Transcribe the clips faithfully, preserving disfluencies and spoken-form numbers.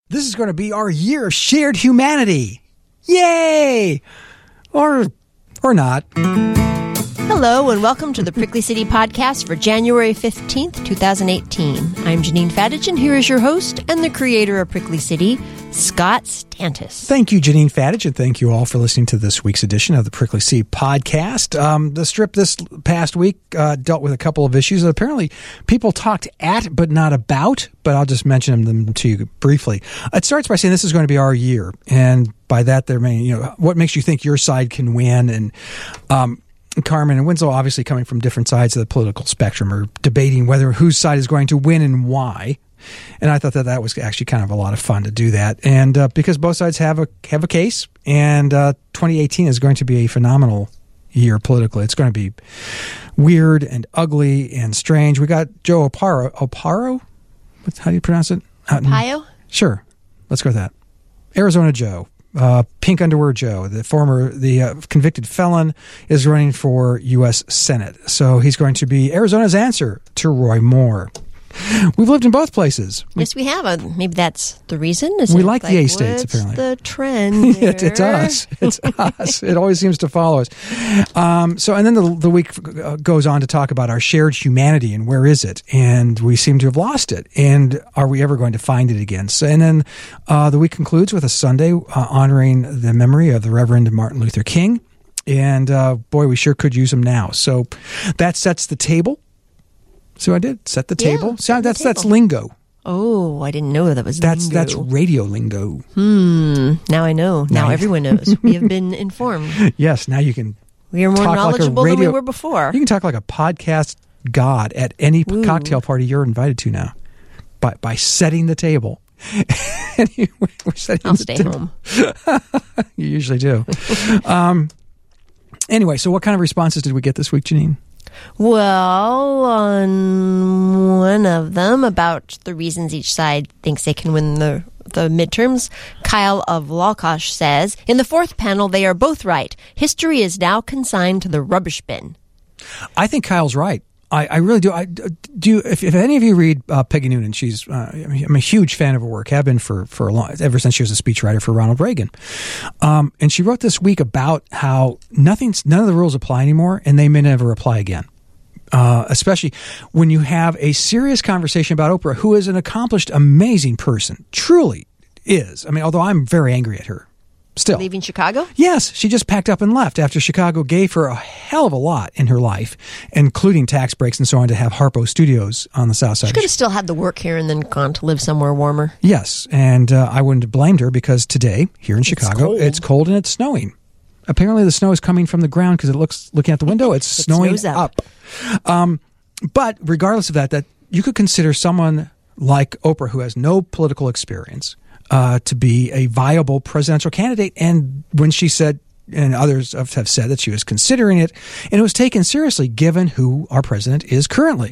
This is going to be our year of shared humanity. Yay! Or, or not. Hello and welcome to the Prickly City Podcast for January fifteenth, twenty eighteen. I'm Janine Fadich, and here is your host and the creator of Prickly City, Scott Stantis. Thank you, Janine Fadich, and thank you all for listening to this week's edition of the Prickly City Podcast. Um, the strip this past week uh, dealt with a couple of issues that apparently people talked at but not about, but I'll just mention them to you briefly. It starts by saying this is going to be our year, and by that they're meaning, you know, what makes you think your side can win, and um Carmen and Winslow, obviously coming from different sides of the political spectrum, are debating whether whose side is going to win and why. And I thought that that was actually kind of a lot of fun to do that. And uh, because both sides have a have a case, and uh, twenty eighteen is going to be a phenomenal year politically. It's going to be weird and ugly and strange. We got Joe Oparo. Oparo? What's, how do you pronounce it? Arpaio? Sure. Let's go with that. Arizona Joe. Uh, Pink Underwear Joe, the former, the uh, convicted felon, is running for U S Senate. So he's going to be Arizona's answer to Roy Moore. We've lived in both places. Yes, we have. Uh, maybe that's the reason. Is we it like the A states, apparently. The trend there? it, it's us. It's us. It always seems to follow us. Um, so, and then the, the week goes on to talk about our shared humanity and where is it? And we seem to have lost it. And are we ever going to find it again? So, and then uh, the week concludes with a Sunday uh, honoring the memory of the Reverend Martin Luther King. And uh, boy, we sure could use him now. So that sets the table. So I did set the table. Yeah, so that's the table. that's lingo. Oh, I didn't know that was that's lingo. that's radio lingo. Hmm. Now I know. Now, now everyone knows. We have been informed. Yes. Now you can. We are more talk knowledgeable like a radio, than we were before. You can talk like a podcast god at any Ooh. cocktail party you're invited to now, by by setting the table. and you, we're setting I'll the stay table. home. You usually do. um. Anyway, so what kind of responses did we get this week, Janine? Well, on one of them about the reasons each side thinks they can win the the midterms, Kyle of Lawkosh says, in the fourth panel, they are both right. History is now consigned to the rubbish bin. I think Kyle's right. I, I really do. I do. If, if any of you read uh, Peggy Noonan, she's uh, I'm a huge fan of her work. Have been for for a long, ever since she was a speechwriter for Ronald Reagan. Um, and she wrote this week about how nothing's none of the rules apply anymore, and they may never apply again. Uh, especially when you have a serious conversation about Oprah, who is an accomplished, amazing person, truly is. I mean, although I'm very angry at her. Still. Leaving Chicago? Yes. She just packed up and left after Chicago gave her a hell of a lot in her life, including tax breaks and so on, to have Harpo Studios on the south side. She could have still had the work here and then gone to live somewhere warmer. Yes. And uh, I wouldn't have blamed her because today, here in Chicago, cold. it's cold and it's snowing. Apparently the snow is coming from the ground because it looks, looking out the window, it's it snowing snows up. up. Um, but regardless of that, that you could consider someone like Oprah, who has no political experience, Uh, to be a viable presidential candidate. And when she said, and others have, have said that she was considering it, and it was taken seriously given who our president is currently.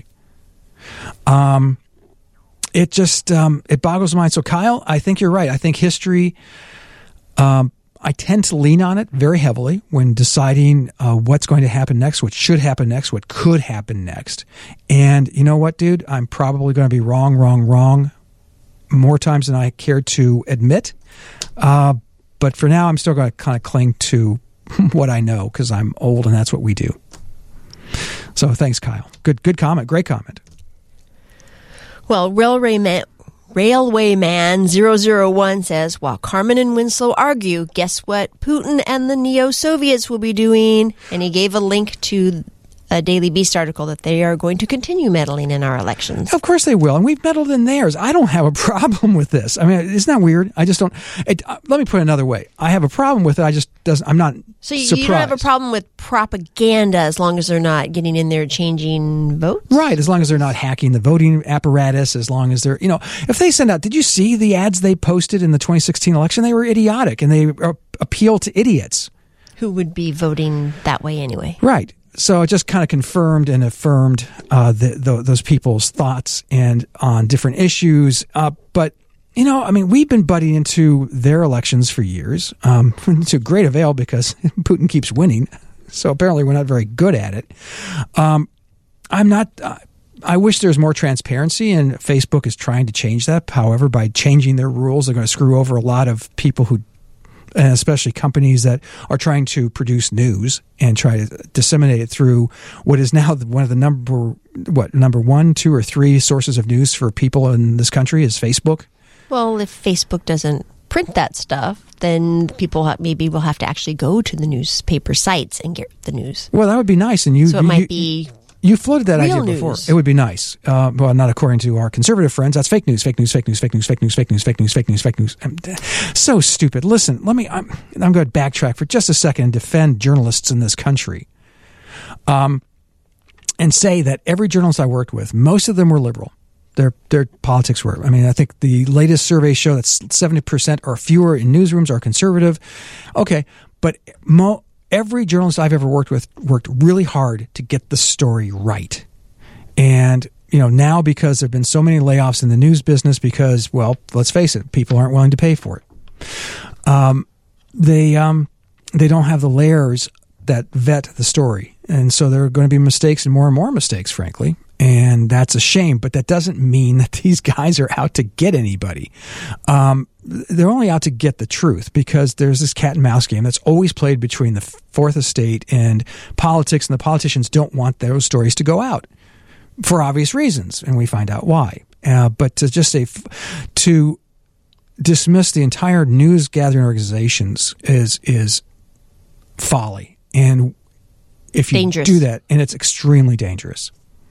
Um, it just, um, it boggles the mind. So Kyle, I think you're right. I think history, um, I tend to lean on it very heavily when deciding uh, what's going to happen next, what should happen next, what could happen next. And you know what, dude? I'm probably going to be wrong, wrong, wrong. More times than I care to admit. Uh, but for now, I'm still going to kind of cling to what I know because I'm old and that's what we do. So thanks, Kyle. Good good comment. Great comment. Well, Railway Man, Railway Man zero zero one says, while Carmen and Winslow argue, guess what Putin and the neo-Soviets will be doing? And he gave a link to a Daily Beast article that they are going to continue meddling in our elections. Of course they will, and we've meddled in theirs. I don't have a problem with this. I mean, isn't that weird? I just don't. It, uh, let me put it another way. I have a problem with it. I just doesn't. I'm not. So you, surprised. you don't have a problem with propaganda as long as they're not getting in there changing votes, right? As long as they're not hacking the voting apparatus. As long as they're, you know, if they send out. Did you see the ads they posted in the twenty sixteen election? They were idiotic, and they uh, appeal to idiots who would be voting that way anyway. Right. So it just kind of confirmed and affirmed uh, the, the, those people's thoughts and on different issues. Uh, but, you know, I mean, we've been butting into their elections for years um, to great avail because Putin keeps winning. So apparently we're not very good at it. Um, I'm not, uh, I wish there's more transparency, and Facebook is trying to change that. However, by changing their rules, they're going to screw over a lot of people who, and especially companies that are trying to produce news and try to disseminate it through what is now one of the number, what, number one, two, or three sources of news for people in this country is Facebook. Well, if Facebook doesn't print that stuff, then people ha- maybe will have to actually go to the newspaper sites and get the news. Well, that would be nice. And you, so it you, might you, be... You floated that Real idea before. news. It would be nice. Uh, well, not according to our conservative friends. That's fake news, fake news, fake news, fake news, fake news, fake news, fake news, fake news, fake news. I'm, so stupid. Listen, let me, I'm, I'm going to backtrack for just a second and defend journalists in this country. Um, and say that every journalist I worked with, most of them were liberal. Their, their politics were. I mean, I think the latest surveys show that seventy percent or fewer in newsrooms are conservative. Okay, but mo- every journalist I've ever worked with worked really hard to get the story right. And, you know, now because there have been so many layoffs in the news business because, well, let's face it, people aren't willing to pay for it. Um, they, um, they don't have the layers that vet the story. And so there are going to be mistakes and more and more mistakes, frankly. And that's a shame, but that doesn't mean that these guys are out to get anybody. Um, they're only out to get the truth because there's this cat and mouse game that's always played between the Fourth Estate and politics, and the politicians don't want those stories to go out for obvious reasons, and we find out why. Uh, but to just say, to dismiss the entire news gathering organizations is is folly. And if you dangerous. do that, and it's extremely dangerous.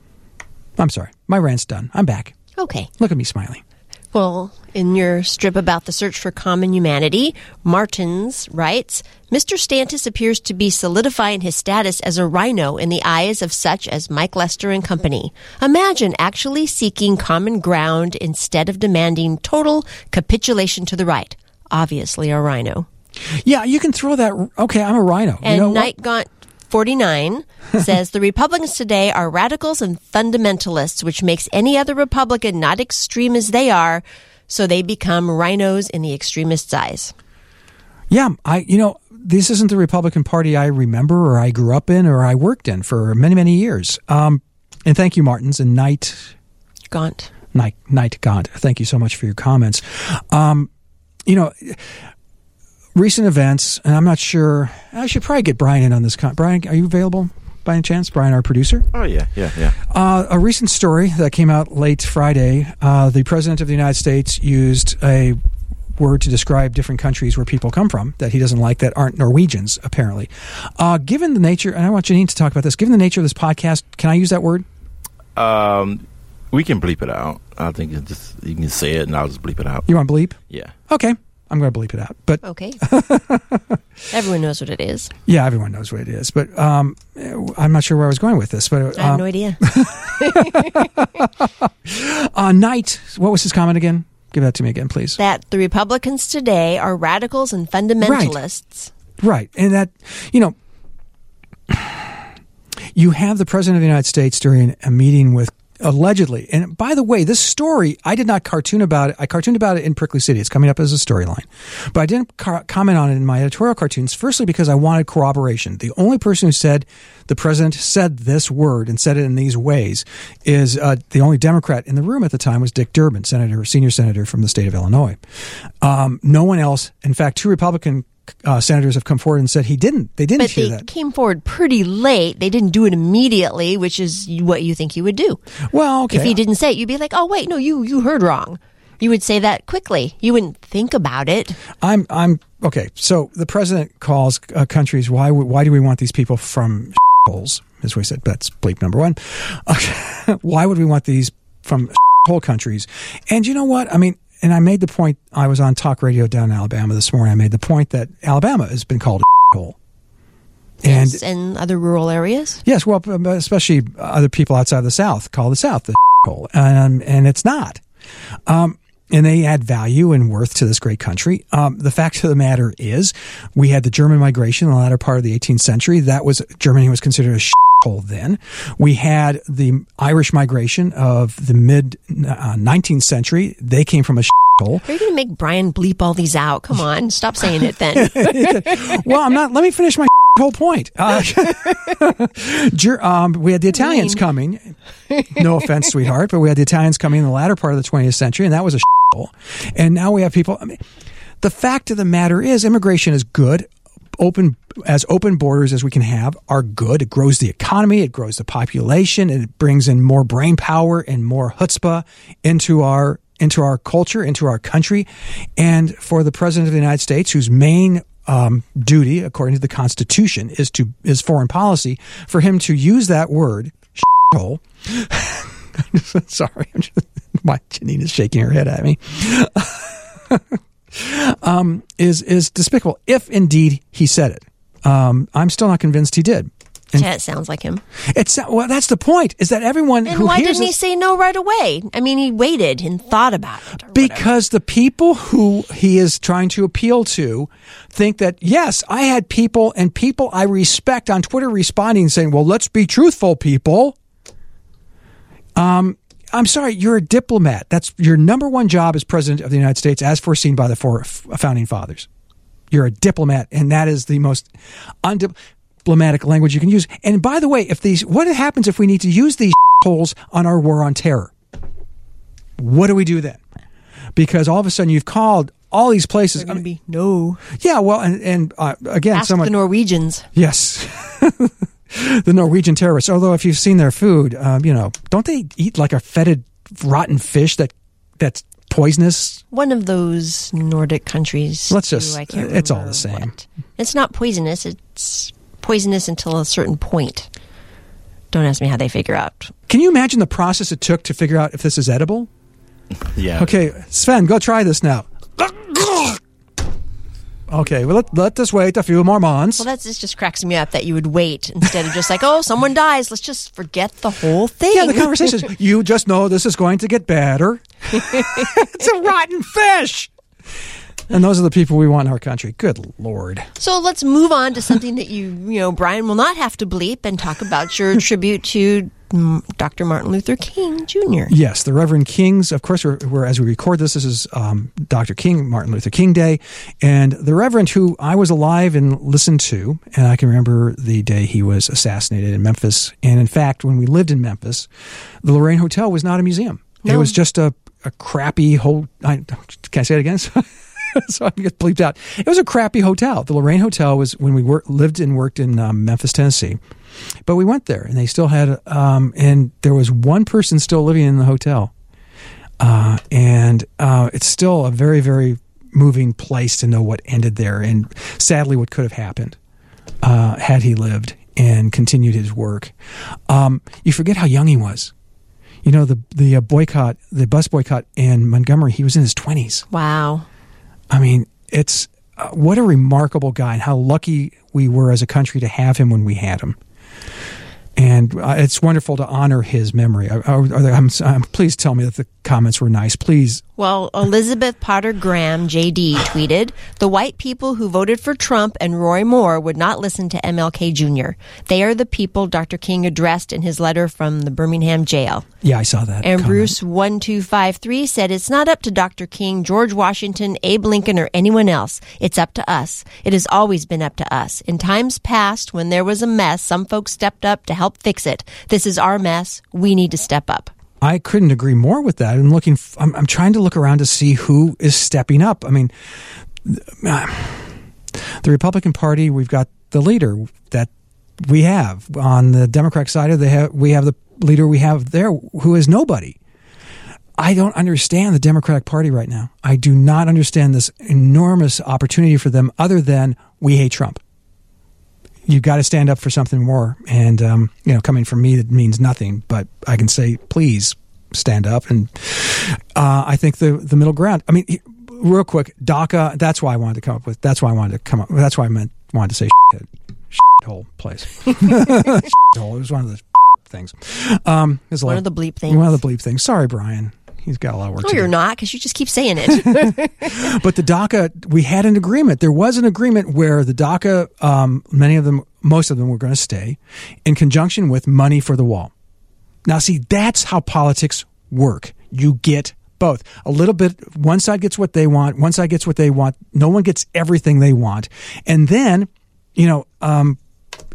I'm sorry. My rant's done. I'm back. Okay. Look at me smiling. Well, in your strip about the search for common humanity, Martins writes, Mister Stantis appears to be solidifying his status as a rhino in the eyes of such as Mike Lester and company. Imagine actually seeking common ground instead of demanding total capitulation to the right. Obviously a rhino. Yeah, you can throw that. Okay, I'm a rhino. And you know Night Gaunt forty-nine says the Republicans today are radicals and fundamentalists, which makes any other Republican not extreme as they are, so they become rhinos in the extremists' eyes. Yeah, I. You know, this isn't the Republican Party I remember, or I grew up in, or I worked in for many, many years. Um, and thank you, Martins and Night Gaunt. Night Night Gaunt. Thank you so much for your comments. Um, you know. Recent events, and I'm not sure. I should probably get Brian in on this. Con- Brian, are you available by any chance? Brian, our producer? Oh, yeah, yeah, yeah. Uh, a recent story that came out late Friday, uh, the President of the United States used a word to describe different countries where people come from that he doesn't like that aren't Norwegians, apparently. Uh, given the nature, and I want Janine to talk about this, given the nature of this podcast, can I use that word? Um, we can bleep it out. I think it's just you can say it, and I'll just bleep it out. You want bleep? Yeah. Okay. I'm going to bleep it out. But Okay. Everyone knows what it is. yeah, everyone knows what it is. But um, I'm not sure where I was going with this. But I have um, no idea. uh, Knight, what was his comment again? Give that to me again, please. That the Republicans today are radicals and fundamentalists. Right. And that, you know, you have the President of the United States during a meeting with, allegedly, and by the way, this story, I did not cartoon about it. I cartooned about it in Prickly City. It's coming up as a storyline. But I didn't car- comment on it in my editorial cartoons, firstly because I wanted corroboration. The only person who said the president said this word and said it in these ways is uh, the only Democrat in the room at the time was Dick Durbin, senator, senior senator from the state of Illinois. Um, no one else, in fact, two Republican Uh, senators have come forward and said he didn't. They didn't But hear they that. came forward pretty late. They didn't do it immediately, which is what you think you would do. Well, okay. If he didn't say it, you'd be like, oh, wait, no, you, you heard wrong. You would say that quickly. You wouldn't think about it. I'm, I'm, okay. So the president calls uh, countries, why, why do we want these people from holes? As we said, that's bleep number one. Uh, why would we want these from hole countries? And you know what? I mean, and I made the point, I was on talk radio down in Alabama this morning. I made the point that Alabama has been called a hole. And Yes, and other rural areas? yes, well, especially other people outside of the South call the South the hole. Um, and it's not. Um, and they add value and worth to this great country. Um, the fact of the matter is, we had the German migration in the latter part of the eighteenth century. That was, Germany was considered a hole then. We had the Irish migration of the mid uh, nineteenth century. They came from a hole. Are you going to make Brian bleep all these out? Come on, stop saying it then. Well, I'm not. Let me finish my whole point. Uh, um, we had the Italians coming. No offense, sweetheart, but we had the Italians coming in the latter part of the twentieth century, and that was a shithole. And now we have people. I mean, the fact of the matter is, immigration is good. Open as open borders as we can have are good. It grows the economy, it grows the population, and it brings in more brain power and more chutzpah into our into our culture, into our country. And for the President of the United States, whose main um, duty, according to the Constitution, is to is foreign policy, for him to use that word, shithole. Sorry, I'm just, my Janina's shaking her head at me. Um, is is despicable, if indeed he said it. Um, I'm still not convinced he did. And yeah, it sounds like him. It's well, that's the point. Is that everyone and who why hears didn't he this, say no right away? I mean, he waited and thought about it. Or because whatever. the people who he is trying to appeal to think that yes, I had people and people I respect on Twitter responding saying, "Well, let's be truthful, people." Um. I'm sorry, you're a diplomat. That's your number one job as President of the United States, as foreseen by the four founding fathers. You're a diplomat, and that is the most undiplomatic language you can use. And by the way, if these, what happens if we need to use these holes on our war on terror? What do we do then? Because all of a sudden you've called all these places. They're going to be no. Yeah, well, and, and uh, again, ask someone, the Norwegians. Yes. The Norwegian terrorists, although if you've seen their food, um, you know, don't they eat like a fetid, rotten fish that that's poisonous? One of those Nordic countries. Let's just, too, I can't it's all remember the same. what. It's not poisonous. It's poisonous until a certain point. Don't ask me how they figure out. Can you imagine the process it took to figure out if this is edible? Yeah. Okay, Sven, go try this now. Okay, well, let, let us wait a few more months. Well, that's this just cracks me up that you would wait instead of just like, oh, someone dies. Let's just forget the whole thing. Yeah, the conversation is, you just know this is going to get better. It's a rotten fish. And those are the people we want in our country. Good Lord. So let's move on to something that you, you know, Brian will not have to bleep and talk about your tribute to Doctor Martin Luther King Junior Yes, the Reverend Kings. Of course, we're, we're as we record this, this is um, Doctor King, Martin Luther King Day. And the Reverend, who I was alive and listened to, and I can remember the day he was assassinated in Memphis. And in fact, when we lived in Memphis, the Lorraine Hotel was not a museum. No. It was just a, a crappy whole. I, can I say it again? So I get bleeped out. It was a crappy hotel. The Lorraine Hotel was when we worked, lived and worked in um, Memphis, Tennessee. But we went there, and they still had, um, and there was one person still living in the hotel. Uh, and uh, it's still a very, very moving place to know what ended there, and sadly what could have happened uh, had he lived and continued his work. Um, you forget how young he was. You know, the, the uh, boycott, the bus boycott in Montgomery, he was in his twenties. Wow. I mean, it's uh, what a remarkable guy, and how lucky we were as a country to have him when we had him. And uh, it's wonderful to honor his memory. I, I, I'm, I'm, please tell me that the comments were nice. Please. Well, Elizabeth Potter Graham, J D, tweeted, the white people who voted for Trump and Roy Moore would not listen to M L K Junior They are the people Doctor King addressed in his letter from the Birmingham jail. Yeah, I saw that. And comment. Bruce one two five three said, it's not up to Doctor King, George Washington, Abe Lincoln, or anyone else. It's up to us. It has always been up to us. In times past, when there was a mess, some folks stepped up to help fix it. This is our mess. We need to step up. I couldn't agree more with that. I'm looking. I'm, I'm trying to look around to see who is stepping up. I mean, the Republican Party. We've got the leader that we have on the Democratic side of the. Have, we have the leader we have there who is nobody. I don't understand the Democratic Party right now. I do not understand this enormous opportunity for them, other than we hate Trump. You've got to stand up for something more. And, um, you know, coming from me, that means nothing. But I can say, please stand up. And uh, I think the the middle ground. I mean, real quick, DACA, that's why I wanted to come up with, that's why I wanted to come up, that's why I meant, wanted to say shit, shithole place. Shithole. It was one of the things. Um, one lot, of the bleep things. One of the bleep things. Sorry, Brian. He's got a lot of work no, to do. No, you're not, because you just keep saying it. But the DACA, we had an agreement. There was an agreement where the DACA, um, many of them, most of them were going to stay in conjunction with money for the wall. Now, see, that's how politics work. You get both. A little bit, one side gets what they want, one side gets what they want. No one gets everything they want. And then, you know, um,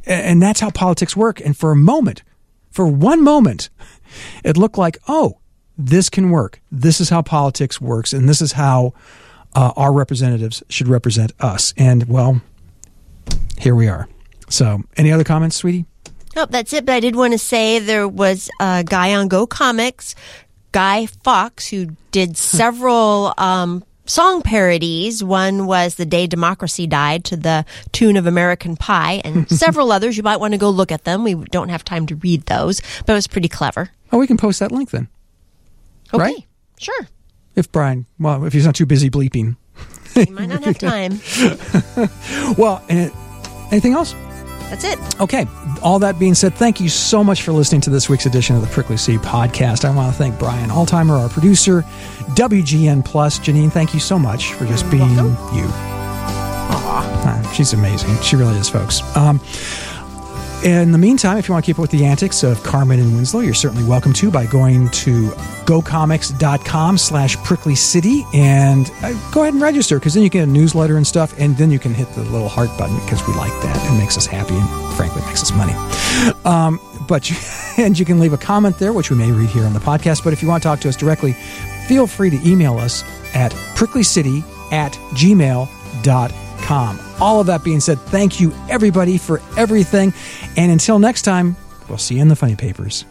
And that's how politics work. And for a moment, for one moment, it looked like, oh, this can work. This is how politics works. And this is how uh, our representatives should represent us. And, well, here we are. So, any other comments, sweetie? Nope, that's it. But I did want to say there was a guy on Go Comics, Guy Fawkes, who did several um, song parodies. One was The Day Democracy Died to the tune of American Pie, and several others. You might want to go look at them. We don't have time to read those, but it was pretty clever. Oh, we can post that link then. Okay, right? Sure. If Brian, well, if he's not too busy bleeping. He might not have time. Well, and anything else? That's it. Okay. All that being said, thank you so much for listening to this week's edition of the Prickly City Podcast. I want to thank Brian Altimer, our producer, W G N Plus. Janine, thank you so much for just You're being welcome. you. Aww. She's amazing. She really is, folks. Um, in the meantime, if you want to keep up with the antics of Carmen and Winslow, you're certainly welcome to by going to gocomics.com slash prickly city and uh, go ahead and register, because then you get a newsletter and stuff, and then you can hit the little heart button because we like that. It makes us happy and frankly makes us money. Um, but you, and you can leave a comment there, which we may read here on the podcast. But if you want to talk to us directly, feel free to email us at pricklycity at gmail dot com. All of that being said, thank you everybody for everything. And until next time, we'll see you in the funny papers.